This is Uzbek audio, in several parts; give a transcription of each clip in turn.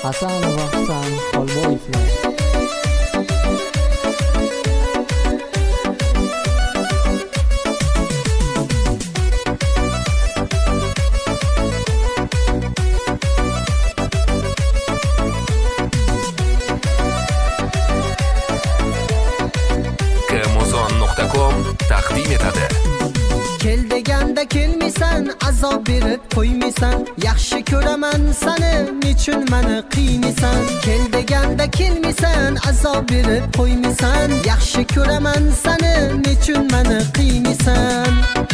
Hasanova Husan Xolboyevlar. Kmozon.com taqdim etadi. Kel deganda kelmaysan, azob berib qo'ymaysan. Yaxshi ko'raman seni, nechun meni qiynaysan? Kel deganda kelmaysan, azob berib qo'ymaysan. Yaxshi ko'raman seni, nechun meni qiynaysan?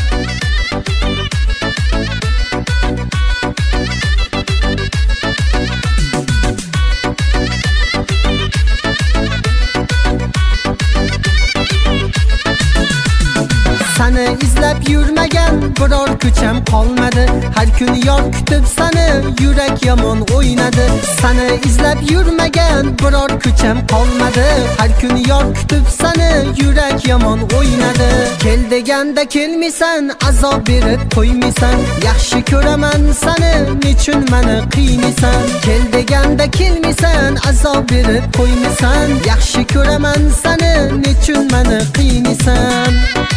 Seni izlab yurmagan biror ko'cham qolmadi. Har kun yor kutib seni, yurak yomon o'ynadi. Seni izlab yurmagan biror ko'cham qolmadi. Har kun yor kutib seni, yurak yomon o'ynadi. Kel deganda kelmaysan, azob berib qo'ymaysan. Yaxshi ko'raman seni, nechun meni qiynaysan? Kel deganda kelmaysan, azob berib qo'ymaysan. Yaxshi ko'raman seni, nechun meni qiynaysan?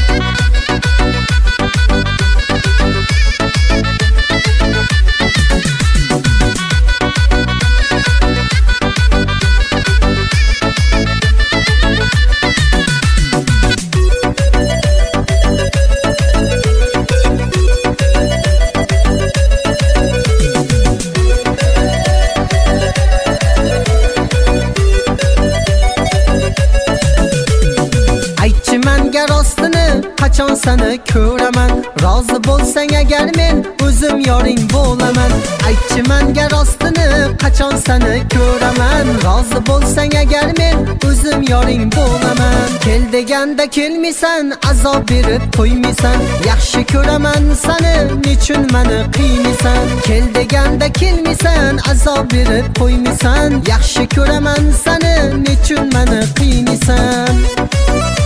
Menga rostini qachon seni ko'raman? Rozi bo'lsang agar men o'zim yoring bo'laman. Aytchi menga rostini qachon seni ko'raman? Rozi bo'lsang agar men o'zim yoring bo'laman. Kel deganda kelmaysan, azob berib qo'ymaysan. Yaxshi ko'raman seni, nechun meni qiynaysan? Kel deganda kelmaysan, azob berib qo'ymaysan. Yaxshi ko'raman seni, nechun meni qiynaysan?